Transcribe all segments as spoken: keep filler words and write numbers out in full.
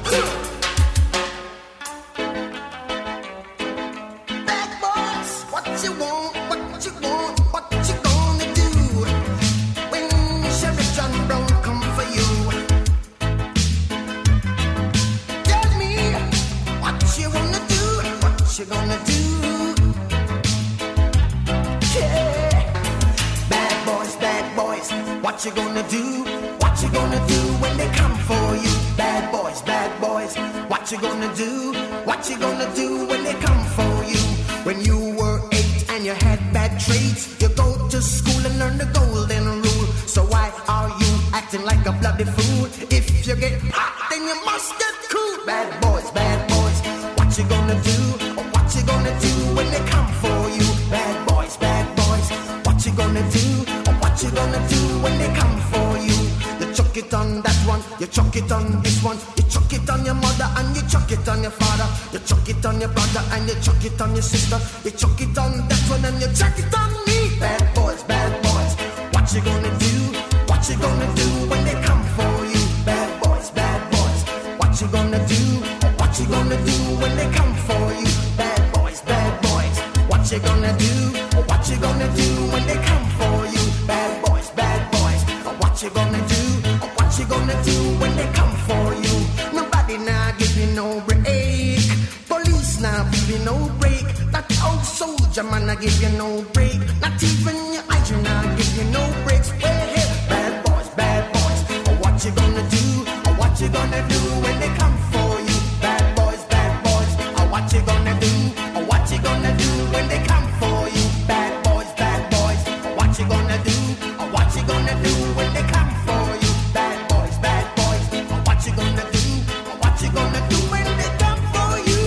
What you gonna do? What you gonna do when they come for you? Bad boys, bad boys. What you gonna do? What you gonna do when they come for you? When you were eight and you had bad traits, you go to school and learn the golden rule. So why are you acting like a bloody fool? If you get hot, then you must get cool. Bad boys, bad boys. What you gonna do? Or what you gonna do when they come for you? Bad boys, bad boys. What you gonna do? Or what you gonna do when they come for you? You chuck it on that one, you chuck it on this one, you chuck it on your mother and you chuck it on your father, you chuck it on your brother and you chuck it on your sister, you chuck it on that one and you chuck it on me. Bad boys, bad boys. What you gonna do? What you gonna do when they come for you? Bad boys, bad boys. What you gonna do? What you gonna do when they come for you? Bad boys, bad boys. What you gonna do? What you gonna do when they come for you? Bad boys, bad boys. What you gonna do? What you gonna do when they come for you? Nobody now give you no break. Police now give you no break. That old soldier man I give you no break. Not even your eyes now give you no breaks. Well, hey, bad boys, bad boys. What you gonna do? What you gonna do when they come for you? Bad boys, bad boys. What you gonna do? What you gonna do when they come for you? Bad boys, bad boys. What you gonna do? What you gonna do when they come for you? Bad boys, bad boys. What you gonna do? What you gonna do when they come for you?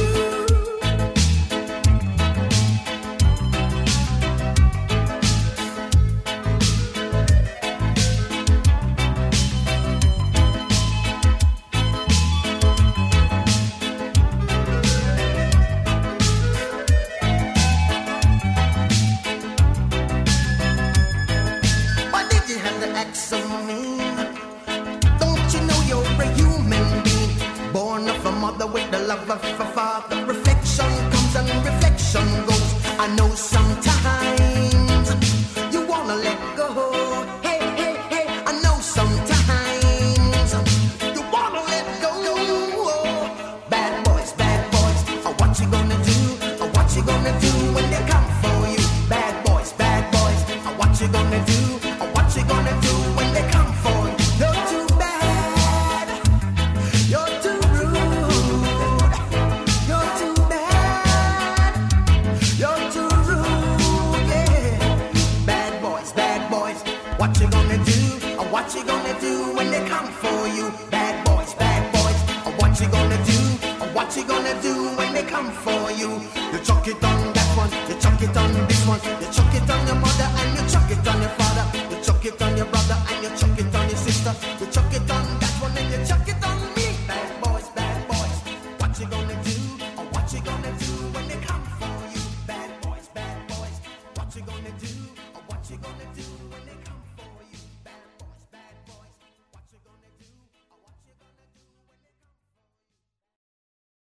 Why did you have to act so mean? Don't you know you're a human being? Born of a mother with the love of a father. Reflection comes and reflection goes. I know sometimes you wanna let go. Hey, hey, hey, I know sometimes you wanna let go. Bad boys, bad boys. What you gonna do? What you gonna do when they come for you? Bad boys, bad boys. What you gonna do? What you gonna do when they come for you? You're too bad. You're too rude. You're too bad. You're too rude, yeah. Bad boys, bad boys. What you gonna do? What you gonna do when they come for you? Bad boys, bad boys. What you gonna do? What you gonna do when they come for you? You chuck it on that one, you chuck it on this one, you chuck it on your